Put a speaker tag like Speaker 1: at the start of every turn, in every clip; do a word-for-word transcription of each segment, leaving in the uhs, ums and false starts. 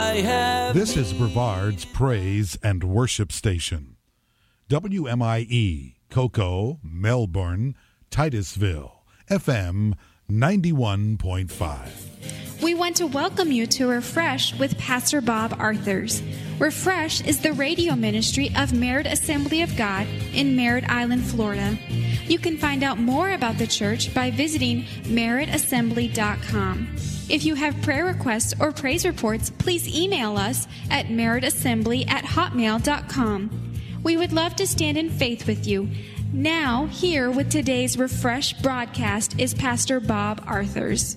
Speaker 1: I have
Speaker 2: This is Brevard's Praise and Worship Station. W M I E, Cocoa, Melbourne, Titusville, F M ninety-one point five.
Speaker 3: We want to welcome you to Refresh with Pastor Bob Arthurs. Refresh is the radio ministry of Merritt Assembly of God in Merritt Island, Florida. You can find out more about the church by visiting merritt assembly dot com. If you have prayer requests or praise reports, please email us at merritt assembly at hotmail dot com. We would love to stand in faith with you. Now, here with today's Refresh broadcast is Pastor Bob Arthurs.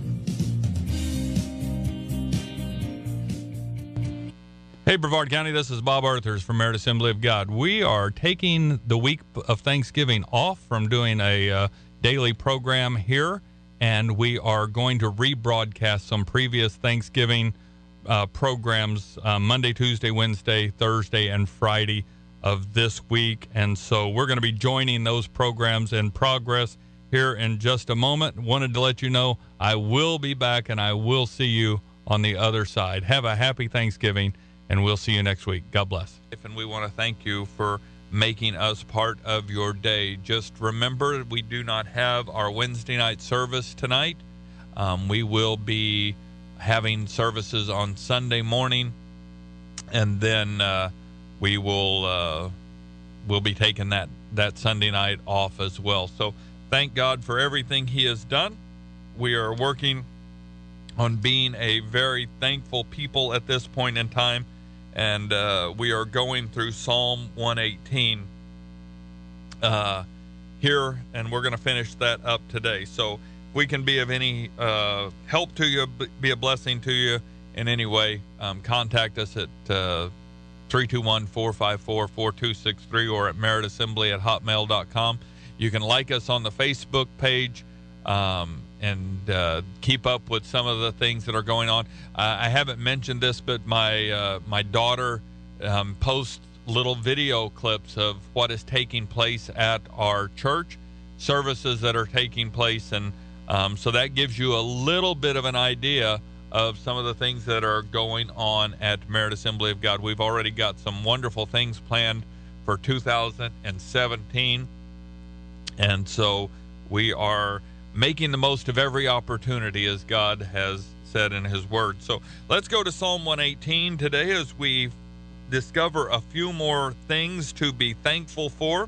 Speaker 4: Hey, Brevard County, this is Bob Arthurs from Merritt Assembly of God. We are taking the week of Thanksgiving off from doing a uh, daily program here, and we are going to rebroadcast some previous Thanksgiving uh, programs uh, Monday, Tuesday, Wednesday, Thursday, and Friday of this week. And so we're going to be joining those programs in progress here in just a moment. Wanted to let you know I will be back, and I will see you on the other side. Have a happy Thanksgiving, and we'll see you next week. God bless. And we want to thank you for making us part of your day. Just remember, we do not have our Wednesday night service tonight. Um, we will be having services on Sunday morning, and then uh, we will uh, we'll be taking that, that Sunday night off as well. So thank God for everything He has done. We are working on being a very thankful people at this point in time. And uh, we are going through Psalm one eighteen uh, here, and we're going to finish that up today. So if we can be of any uh, help to you, be a blessing to you in any way, um, contact us at uh, three two one, four five four, four two six three or at merritt assembly at hotmail dot com. You can like us on the Facebook page. Um, and uh, keep up with some of the things that are going on. Uh, I haven't mentioned this, but my uh, my daughter um, posts little video clips of what is taking place at our church, services that are taking place, and um, so that gives you a little bit of an idea of some of the things that are going on at Merritt Assembly of God. We've already got some wonderful things planned for two thousand seventeen, and so we are making the most of every opportunity, as God has said in His Word. So let's go to Psalm one eighteen today as we discover a few more things to be thankful for.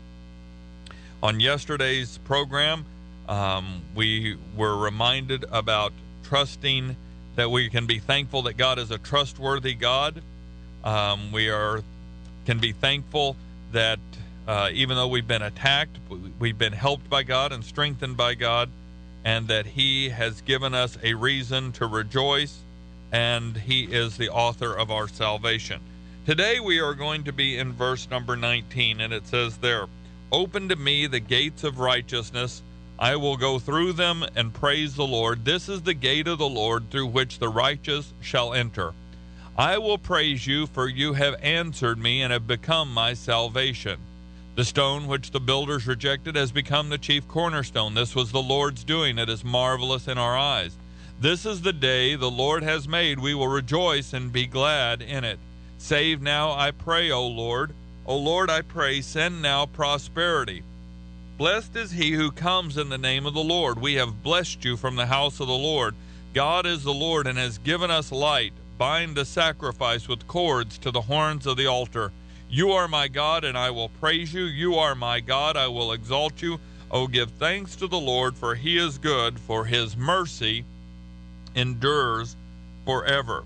Speaker 4: On yesterday's program, um, we were reminded about trusting, that we can be thankful that God is a trustworthy God. Um, we are can be thankful that Uh, even though we've been attacked, we've been helped by God and strengthened by God, and that He has given us a reason to rejoice, and He is the author of our salvation. Today we are going to be in verse number nineteen, and it says there, "Open to me the gates of righteousness. I will go through them and praise the Lord. This is the gate of the Lord through which the righteous shall enter. I will praise you, for you have answered me and have become my salvation. The stone which the builders rejected has become the chief cornerstone. This was the Lord's doing. It is marvelous in our eyes. This is the day the Lord has made. We will rejoice and be glad in it. Save now, I pray, O Lord. O Lord, I pray, send now prosperity. Blessed is he who comes in the name of the Lord. We have blessed you from the house of the Lord. God is the Lord and has given us light. Bind the sacrifice with cords to the horns of the altar. You are my God, and I will praise you. You are my God, I will exalt you. Oh, give thanks to the Lord, for He is good, for His mercy endures forever."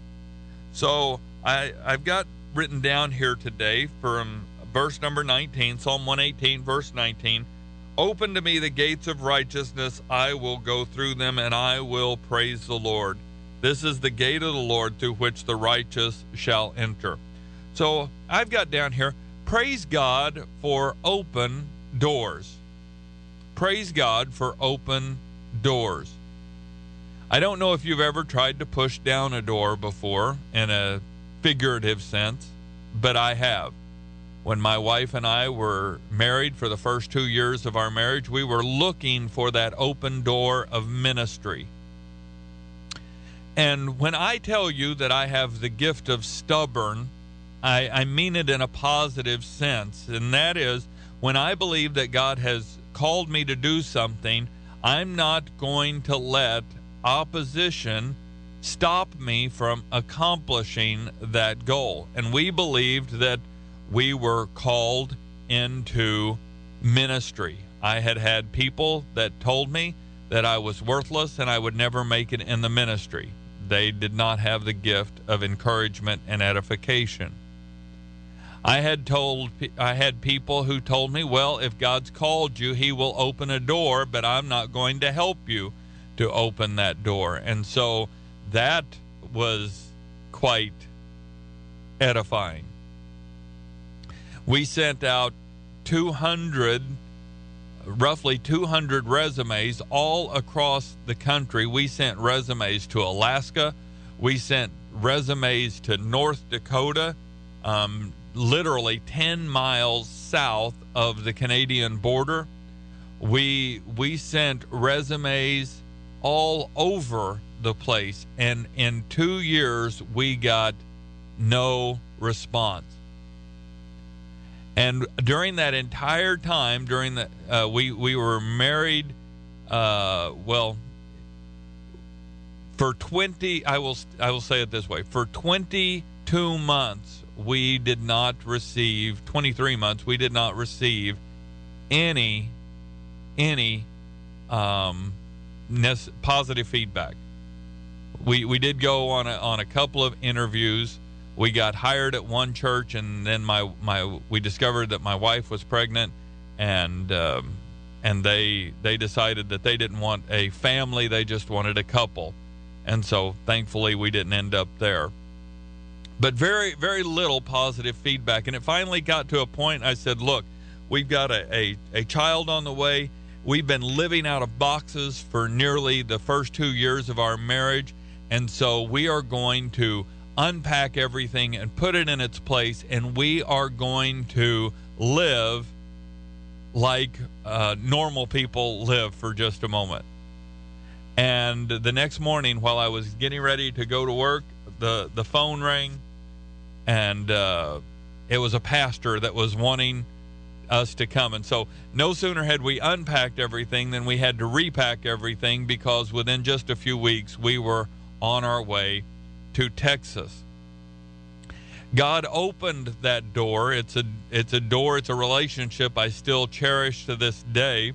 Speaker 4: So I, I've got written down here today from verse number nineteen, Psalm one eighteen, verse nineteen, "Open to me the gates of righteousness. I will go through them, and I will praise the Lord. This is the gate of the Lord through which the righteous shall enter." So I've got down here, praise God for open doors. Praise God for open doors. I don't know if you've ever tried to push down a door before in a figurative sense, but I have. When my wife and I were married for the first two years of our marriage, we were looking for that open door of ministry. And when I tell you that I have the gift of stubborn, I, I mean it in a positive sense. And that is, when I believe that God has called me to do something, I'm not going to let opposition stop me from accomplishing that goal. And we believed that we were called into ministry. I had had people that told me that I was worthless and I would never make it in the ministry. They did not have the gift of encouragement and edification. I had told I had people who told me, well, if God's called you, he will open a door, but I'm not going to help you to open that door. And so that was quite edifying. We sent out two hundred, roughly two hundred resumes all across the country. We sent resumes to Alaska. We sent resumes to North Dakota, um, literally ten miles south of the Canadian border. We we sent resumes all over the place, and in two years we got no response. And during that entire time, during the uh, we we were married, uh, well, for twenty. I will I will say it this way: for twenty-two months, we did not receive. twenty-three months, we did not receive any any um, positive feedback. We we did go on a on a couple of interviews. We got hired at one church, and then my, my we discovered that my wife was pregnant, and um, and they they decided that they didn't want a family, they just wanted a couple, and so thankfully we didn't end up there. But very very little positive feedback, and it finally got to a point. I said, look, we've got a, a, a child on the way. We've been living out of boxes for nearly the first two years of our marriage, and so we are going to unpack everything and put it in its place, and we are going to live like uh, normal people live for just a moment. And the next morning, while I was getting ready to go to work, the, the phone rang, and uh, it was a pastor that was wanting us to come. And so no sooner had we unpacked everything than we had to repack everything, because within just a few weeks we were on our way to Texas. God opened that door. It's a it's a door, it's a relationship I still cherish to this day.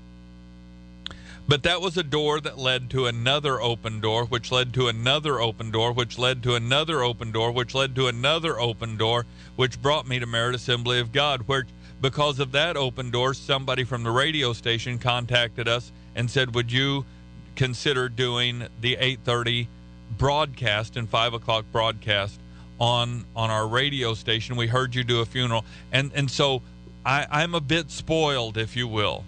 Speaker 4: But that was a door that led to another open door, which led to another open door, which led to another open door, which led to another open door, which brought me to Merit Assembly of God, where because of that open door, somebody from the radio station contacted us and said, would you consider doing the eight thirty broadcast and five o'clock broadcast on on our radio station? We heard you do a funeral. And and so I, I'm a bit spoiled, if you will.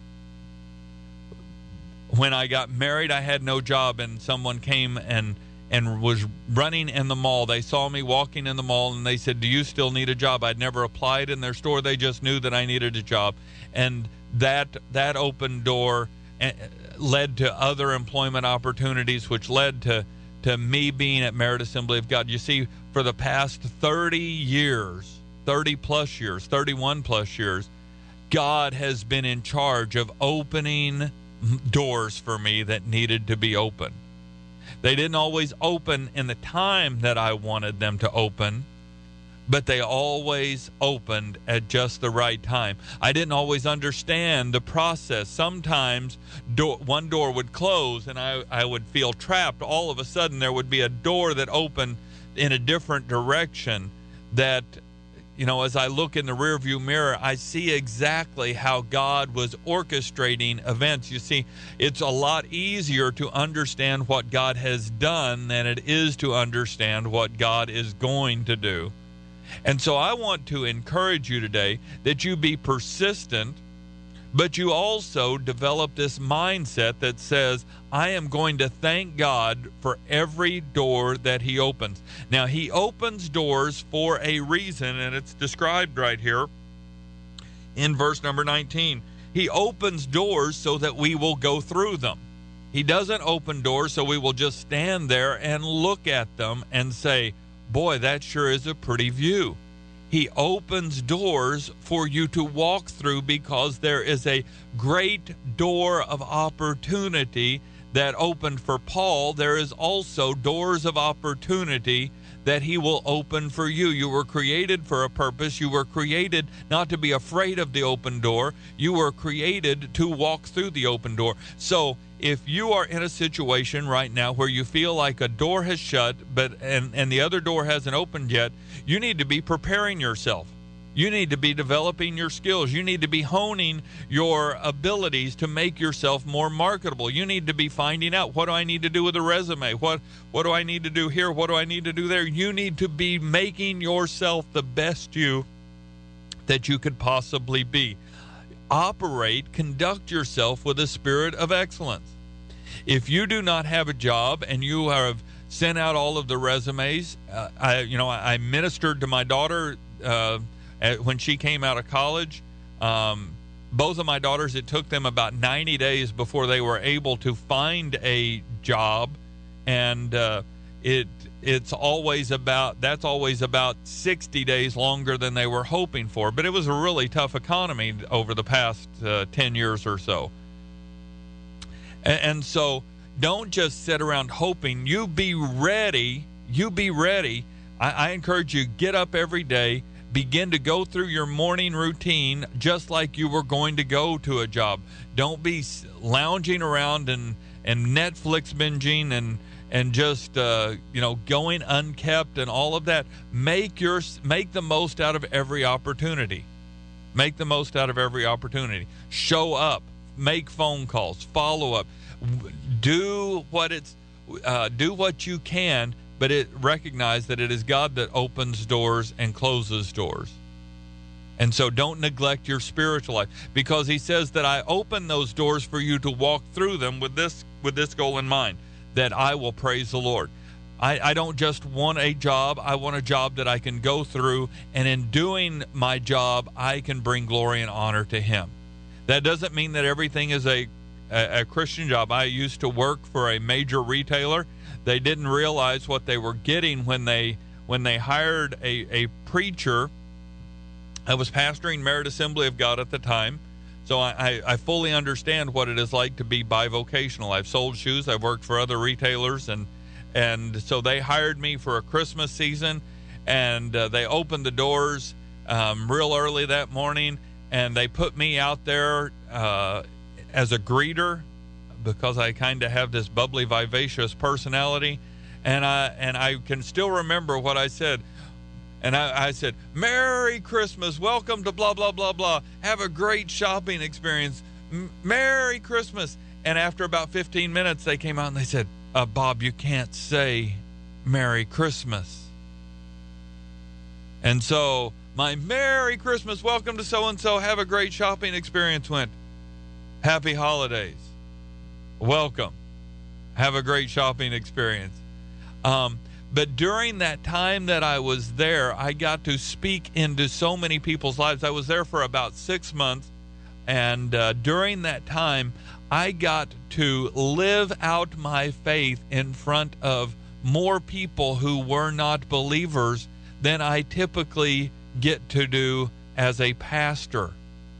Speaker 4: When I got married, I had no job, and someone came and and was running in the mall. They saw me walking in the mall, and they said, do you still need a job? I'd never applied in their store. They just knew that I needed a job. And that that open door led to other employment opportunities, which led to to me being at Merit Assembly of God. You see, for the past thirty years, thirty plus years, thirty-one plus years, God has been in charge of opening doors for me that needed to be opened. They didn't always open in the time that I wanted them to open, but they always opened at just the right time. I didn't always understand the process. Sometimes door, one door would close and I, I would feel trapped. All of a sudden there would be a door that opened in a different direction that, you know, as I look in the rearview mirror, I see exactly how God was orchestrating events. You see, it's a lot easier to understand what God has done than it is to understand what God is going to do. And so I want to encourage you today that you be persistent, but you also develop this mindset that says, I am going to thank God for every door that he opens. Now, he opens doors for a reason, and it's described right here in verse number nineteen. He opens doors so that we will go through them. He doesn't open doors so we will just stand there and look at them and say, boy, that sure is a pretty view. He opens doors for you to walk through because there is a great door of opportunity that opened for Paul. There is also doors of opportunity that he will open for you. You were created for a purpose. You were created not to be afraid of the open door. You were created to walk through the open door. So if you are in a situation right now where you feel like a door has shut, but and, and the other door hasn't opened yet, you need to be preparing yourself. You need to be developing your skills. You need to be honing your abilities to make yourself more marketable. You need to be finding out, what do I need to do with a resume? What what do I need to do here? What do I need to do there? You need to be making yourself the best you that you could possibly be. Operate, conduct yourself with a spirit of excellence. If you do not have a job and you have sent out all of the resumes, uh, I you know I, I ministered to my daughter uh, when she came out of college. Um, both of my daughters, it took them about ninety days before they were able to find a job, and uh, it it's always about that's always about sixty days longer than they were hoping for. But it was a really tough economy over the past uh, ten years or so, and, and so don't just sit around hoping. You be ready. You be ready. I, I encourage you, get up every day. Begin to go through your morning routine just like you were going to go to a job. Don't be lounging around and, and Netflix binging and and just uh, you know going unkept and all of that. Make your make the most out of every opportunity. Make the most out of every opportunity. Show up. Make phone calls. Follow up. Do what it's uh, do what you can. But it recognize that it is God that opens doors and closes doors. And so don't neglect your spiritual life, because he says that I open those doors for you to walk through them with this with this goal in mind, that I will praise the Lord. I, I don't just want a job. I want a job that I can go through, and in doing my job, I can bring glory and honor to him. That doesn't mean that everything is a, a, a Christian job. I used to work for a major retailer. They didn't realize what they were getting when they when they hired a, a preacher. I was pastoring Merit Assembly of God at the time, so I, I, I fully understand what it is like to be bivocational. I've sold shoes. I've worked for other retailers, and and so they hired me for a Christmas season, and uh, they opened the doors um, real early that morning, and they put me out there uh, as a greeter, because I kind of have this bubbly, vivacious personality. And I and I can still remember what I said. And I, I said, Merry Christmas, welcome to blah, blah, blah, blah. Have a great shopping experience. M- Merry Christmas. And after about fifteen minutes, they came out and they said, uh, Bob, you can't say Merry Christmas. And so my Merry Christmas, welcome to so-and-so, have a great shopping experience went, Happy Holidays. Welcome. Have a great shopping experience. Um, but during that time that I was there, I got to speak into so many people's lives. I was there for about six months. And uh, during that time, I got to live out my faith in front of more people who were not believers than I typically get to do as a pastor.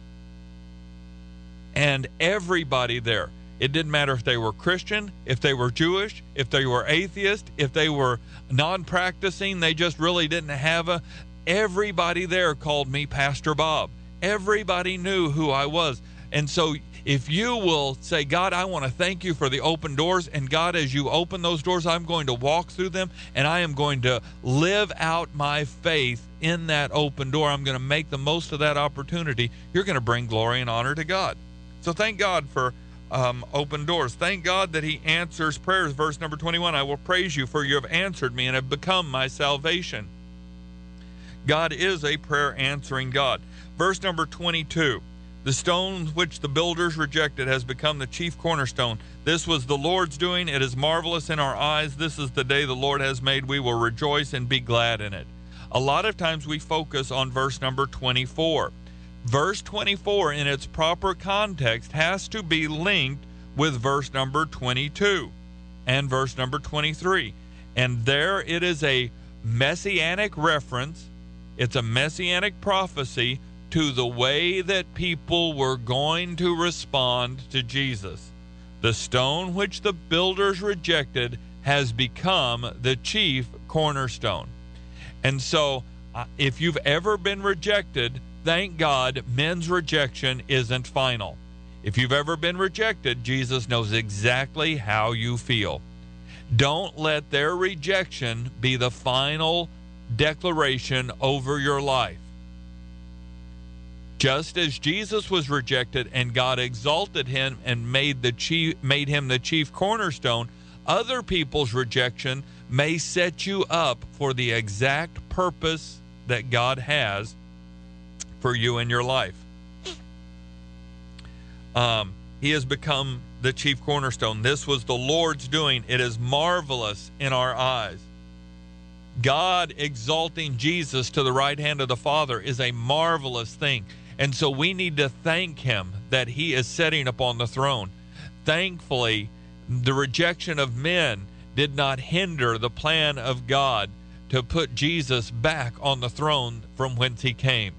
Speaker 4: And everybody there, it didn't matter if they were Christian, if they were Jewish, if they were atheist, if they were non-practicing, they just really didn't have a... Everybody there called me Pastor Bob. Everybody knew who I was. And so if you will say, God, I want to thank you for the open doors, and God, as you open those doors, I'm going to walk through them, and I am going to live out my faith in that open door. I'm going to make the most of that opportunity. You're going to bring glory and honor to God. So thank God for Um, open doors. Thank God that he answers prayers. Verse number twenty-one, I will praise you, for you have answered me and have become my salvation. God is a prayer answering God. Verse number twenty-two, the stone which the builders rejected has become the chief cornerstone. This was the Lord's doing. It is marvelous in our eyes. This is the day the Lord has made. We will rejoice and be glad in it. A lot of times we focus on verse number twenty-four. Verse twenty-four, in its proper context, has to be linked with verse number twenty-two and verse number twenty-three. And there it is a messianic reference. It's a messianic prophecy to the way that people were going to respond to Jesus. The stone which the builders rejected has become the chief cornerstone. And so, uh, if you've ever been rejected, thank God men's rejection isn't final. If you've ever been rejected, Jesus knows exactly how you feel. Don't let their rejection be the final declaration over your life. Just as Jesus was rejected and God exalted him and made the chief, made him the chief cornerstone, other people's rejection may set you up for the exact purpose that God has for you in your life. Um, he has become the chief cornerstone. This was the Lord's doing. It is marvelous in our eyes. God exalting Jesus to the right hand of the Father is a marvelous thing. And so we need to thank him that he is sitting upon the throne. Thankfully, the rejection of men did not hinder the plan of God to put Jesus back on the throne from whence he came.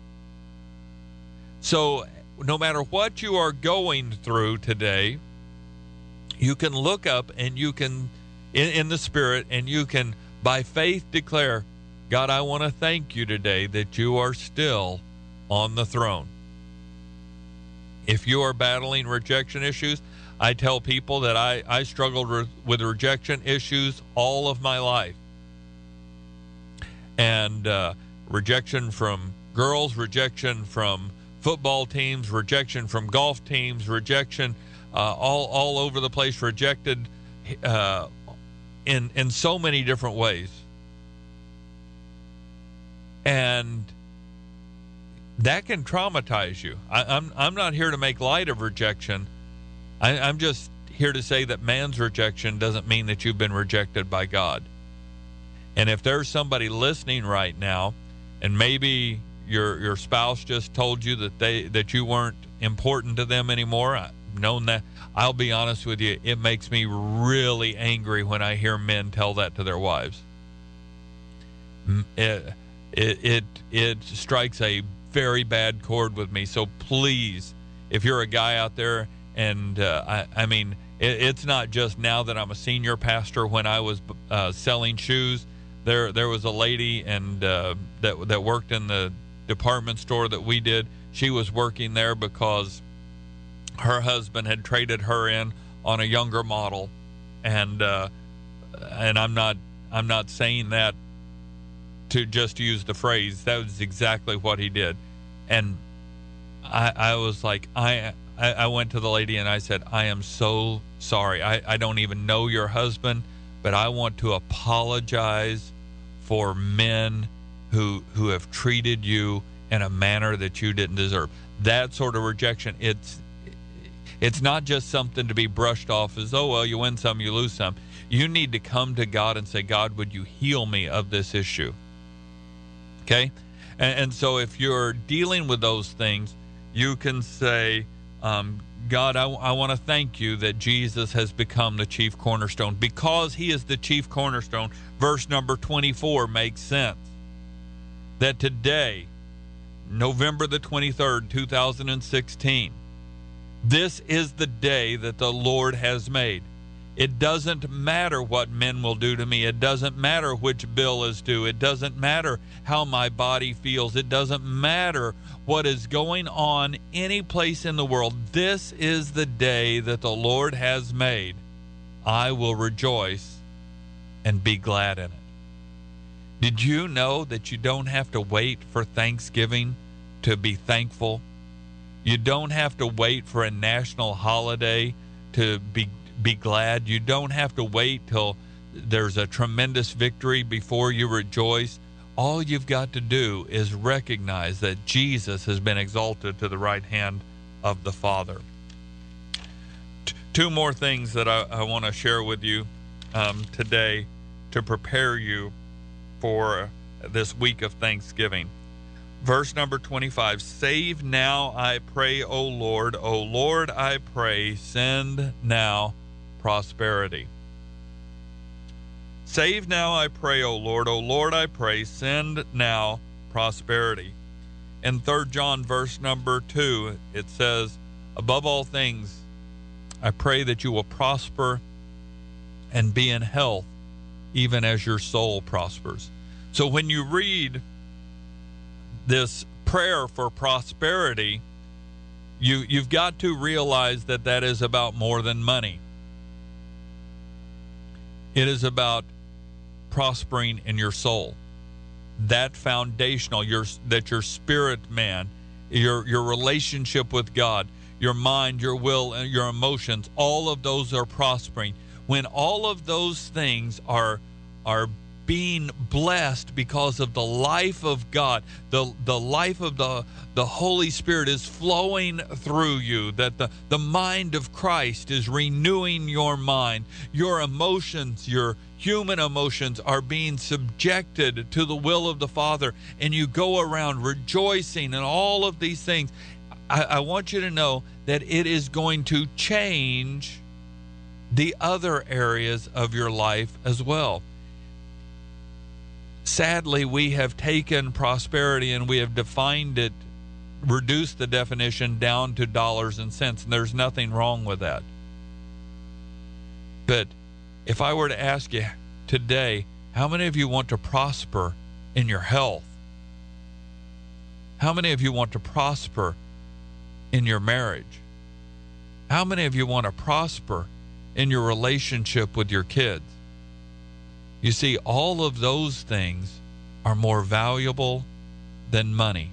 Speaker 4: So no matter what you are going through today, you can look up and you can, in, in the Spirit, and you can, by faith, declare, God, I want to thank you today that you are still on the throne. If you are battling rejection issues, I tell people that I, I struggled re- with rejection issues all of my life. And uh, rejection from girls, rejection from football teams, rejection from golf teams, rejection uh, all all over the place, rejected uh, in in so many different ways. And that can traumatize you. I, I'm I'm not here to make light of rejection. I, I'm just here to say that man's rejection doesn't mean that you've been rejected by God. And if there's somebody listening right now, and maybe your your spouse just told you that they that you weren't important to them anymore, I've known that. I'll be honest with you, it makes me really angry when I hear men tell that to their wives. It it it, it strikes a very bad chord with me. So please, if you're a guy out there, and uh, I, I mean, it, it's not just now that I'm a senior pastor. When I was uh, selling shoes, there there was a lady and uh, that that worked in the department store that we did. She was working there because her husband had traded her in on a younger model, and uh, and I'm not I'm not saying that to just use the phrase. That was exactly what he did. And I, I was like, I, I I went to the lady and I said, I am so sorry. I, I don't even know your husband, but I want to apologize for men who who have treated you in a manner that you didn't deserve. That sort of rejection, it's it's not just something to be brushed off as, oh, well, you win some, you lose some. You need to come to God and say, God, would you heal me of this issue? Okay? And, and so if you're dealing with those things, you can say, um, God, I, I want to thank you that Jesus has become the chief cornerstone. Because he is the chief cornerstone, verse number twenty-four makes sense. That today, November the twenty-third, two thousand sixteen, this is the day that the Lord has made. It doesn't matter what men will do to me. It doesn't matter which bill is due. It doesn't matter how my body feels. It doesn't matter what is going on any place in the world. This is the day that the Lord has made. I will rejoice and be glad in it. Did you know that you don't have to wait for Thanksgiving to be thankful? You don't have to wait for a national holiday to be be glad. You don't have to wait till there's a tremendous victory before you rejoice. All you've got to do is recognize that Jesus has been exalted to the right hand of the Father. T- two more things that I, I want to share with you um, today to prepare you for this week of Thanksgiving. Verse number twenty-five, save now, I pray, O Lord. O Lord, I pray, send now prosperity. Save now, I pray, O Lord. O Lord, I pray, send now prosperity. In Third John, verse number two, it says, above all things, I pray that you will prosper and be in health, even as your soul prospers. So when you read this prayer for prosperity, you, you've got to realize that that is about more than money. It is about prospering in your soul. That foundational, your that your spirit man, your your relationship with God, your mind, your will, and your emotions, all of those are prospering. When all of those things are are being blessed because of the life of God, the the life of the the Holy Spirit is flowing through you, that the the mind of Christ is renewing your mind, your emotions, your human emotions are being subjected to the will of the Father, and you go around rejoicing and all of these things. I, I want you to know that it is going to change the other areas of your life as well. Sadly, we have taken prosperity and we have defined it, reduced the definition down to dollars and cents, and there's nothing wrong with that. But if I were to ask you today, how many of you want to prosper in your health? How many of you want to prosper in your marriage? How many of you want to prosper in your relationship with your kids? You see, all of those things are more valuable than money.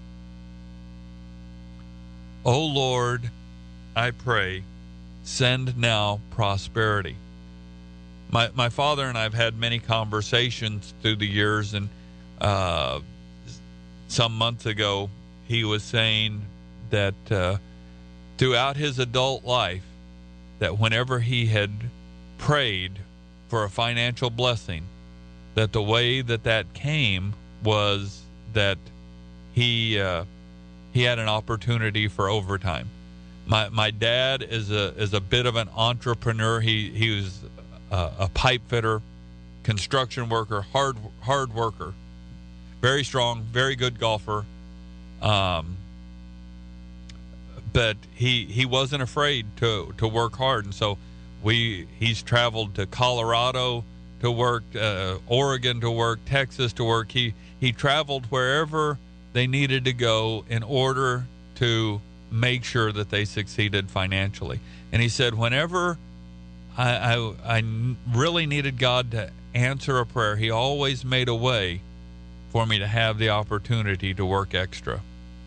Speaker 4: O Lord, I pray, send now prosperity. My my father and I have had many conversations through the years, and uh, some months ago he was saying that uh, throughout his adult life, that whenever he had prayed for a financial blessing, that the way that that came was that he uh, he had an opportunity for overtime. My my dad is a is a bit of an entrepreneur. He he was a, a pipe fitter, construction worker, hard hard worker, very strong, very good golfer. Um, but he he wasn't afraid to to work hard, and so we he's traveled to Colorado to work, uh, Oregon to work, Texas to work. He he traveled wherever they needed to go in order to make sure that they succeeded financially. And he said, whenever I, I, I really needed God to answer a prayer, he always made a way for me to have the opportunity to work extra.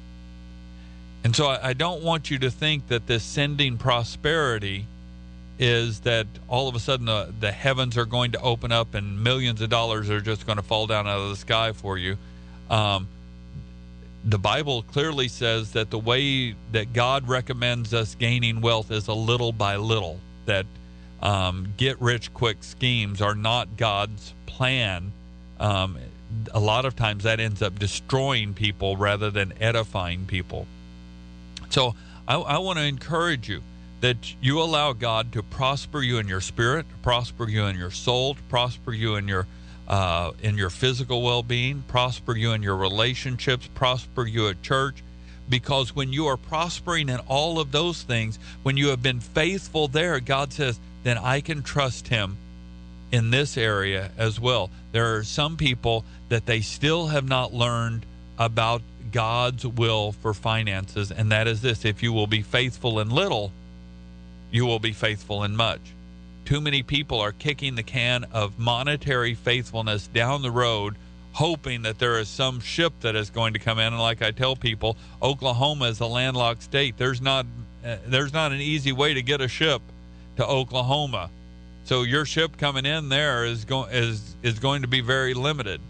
Speaker 4: And so I, I don't want you to think that this sending prosperity is that all of a sudden the, the heavens are going to open up and millions of dollars are just going to fall down out of the sky for you. Um, the Bible clearly says that the way that God recommends us gaining wealth is a little by little, that um, get-rich-quick schemes are not God's plan. Um, a lot of times that ends up destroying people rather than edifying people. So I, I want to encourage you that you allow God to prosper you in your spirit, to prosper you in your soul, to prosper you in your uh, in your physical well-being, prosper you in your relationships, prosper you at church. Because when you are prospering in all of those things, when you have been faithful there, God says, then I can trust him in this area as well. There are some people that they still have not learned about God's will for finances, and that is this: if you will be faithful in little, you will be faithful in much. Too many people are kicking the can of monetary faithfulness down the road, hoping that there is some ship that is going to come in. And like I tell people, Oklahoma is a landlocked state. There's not uh, there's not an easy way to get a ship to Oklahoma. So your ship coming in there is going is is going to be very limited.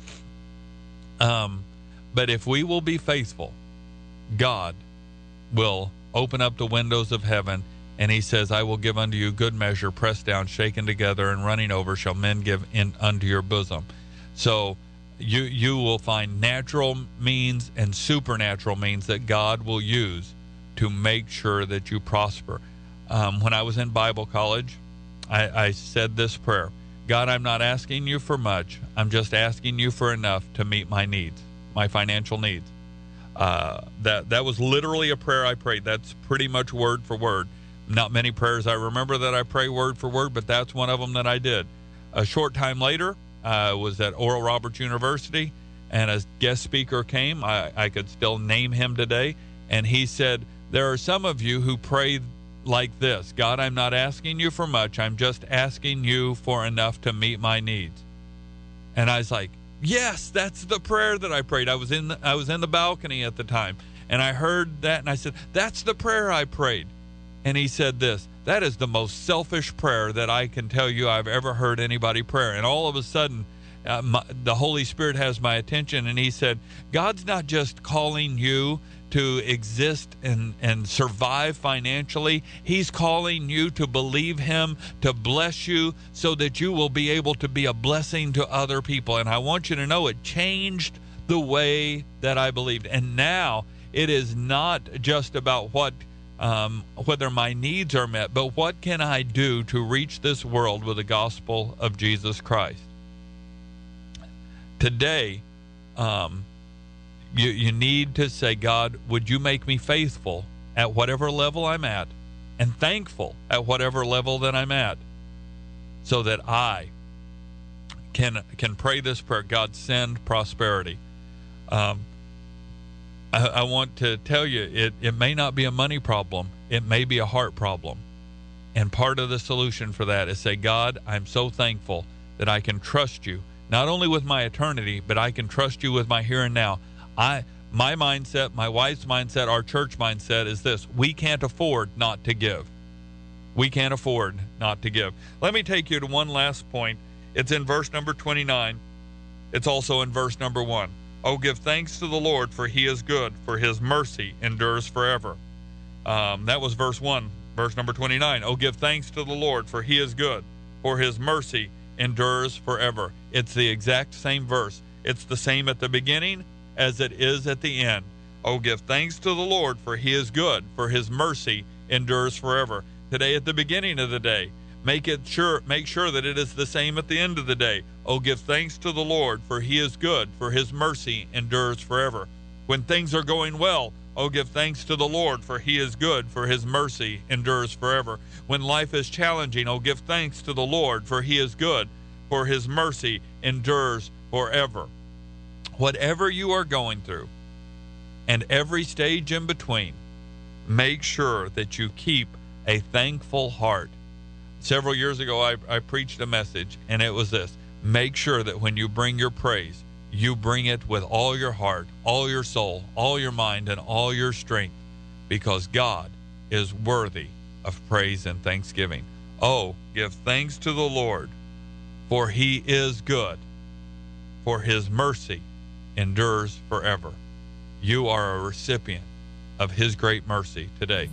Speaker 4: Um, but if we will be faithful, God will open up the windows of heaven. And he says, I will give unto you good measure, pressed down, shaken together, and running over shall men give in unto your bosom. So you you will find natural means and supernatural means that God will use to make sure that you prosper. Um, when I was in Bible college, I, I said this prayer: God, I'm not asking you for much. I'm just asking you for enough to meet my needs, my financial needs. Uh, that that was literally a prayer I prayed. That's pretty much word for word. Not many prayers I remember that I pray word for word, but that's one of them that I did. A short time later, I uh, was at Oral Roberts University, and a guest speaker came. I, I could still name him today, and he said, there are some of you who pray like this: God, I'm not asking you for much. I'm just asking you for enough to meet my needs. And I was like, yes, that's the prayer that I prayed. I was in the, I was in the balcony at the time, and I heard that, and I said, that's the prayer I prayed. And he said this: that is the most selfish prayer that I can tell you I've ever heard anybody pray. And all of a sudden, uh, my, the Holy Spirit has my attention, and he said, God's not just calling you to exist and, and survive financially. He's calling you to believe him, to bless you, so that you will be able to be a blessing to other people. And I want you to know it changed the way that I believed. And now it is not just about what um, whether my needs are met, but what can I do to reach this world with the gospel of Jesus Christ? Today, um, You, you need to say, God, would you make me faithful at whatever level I'm at, and thankful at whatever level that I'm at, so that I can can pray this prayer: God, send prosperity. Um, I, I want to tell you, it, it may not be a money problem. It may be a heart problem. And part of the solution for that is say, God, I'm so thankful that I can trust you, not only with my eternity, but I can trust you with my here and now. I, my mindset, my wife's mindset, our church mindset is this: we can't afford not to give. We can't afford not to give. Let me take you to one last point. It's in verse number twenty-nine. It's also in verse number one. Oh, give thanks to the Lord, for he is good, for his mercy endures forever. Um, that was verse one. Verse number twenty-nine. Oh, give thanks to the Lord, for he is good, for his mercy endures forever. It's the exact same verse. It's the same at the beginning as it is at the end. Oh, give thanks to the Lord, for he is good, for his mercy endures forever. Today, at the beginning of the day, make it sure, make sure that it is the same at the end of the day. Oh, give thanks to the Lord, for he is good, for his mercy endures forever. When things are going well, oh, give thanks to the Lord, for he is good, for his mercy endures forever. When life is challenging, oh, give thanks to the Lord, for he is good, for his mercy endures forever. Whatever you are going through, and every stage in between, make sure that you keep a thankful heart. Several years ago, I, I preached a message, and it was this: make sure that when you bring your praise, you bring it with all your heart, all your soul, all your mind, and all your strength, because God is worthy of praise and thanksgiving. Oh, give thanks to the Lord, for he is good, for his mercy endures forever. You are a recipient of his great mercy today.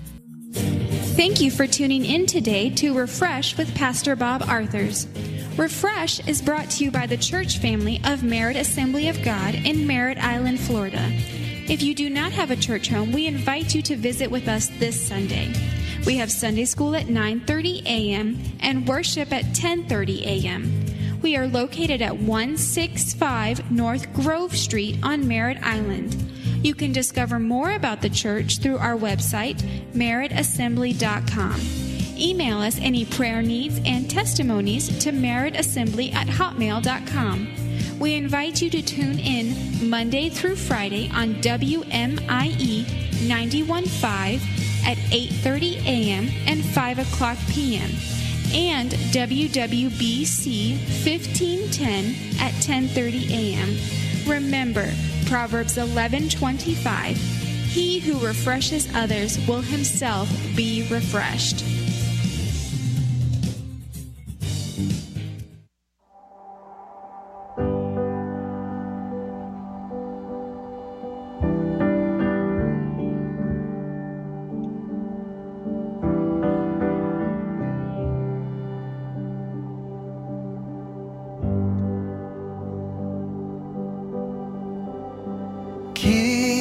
Speaker 3: Thank you for tuning in today to Refresh with Pastor Bob Arthurs. Refresh is brought to you by the church family of Merritt Assembly of God in Merritt Island, Florida. If you do not have a church home, we invite you to visit with us this Sunday. We have Sunday school at nine thirty a.m. and worship at ten thirty a.m. We are located at one sixty-five North Grove Street on Merritt Island. You can discover more about the church through our website, merritt assembly dot com. Email us any prayer needs and testimonies to merrittassembly at hotmail dot com. We invite you to tune in Monday through Friday on W M I E ninety-one point five at eight thirty a.m. and five o'clock p.m. and W W B C fifteen ten at ten thirty a.m. Remember, Proverbs eleven twenty-five, he who refreshes others will himself be refreshed.
Speaker 1: King.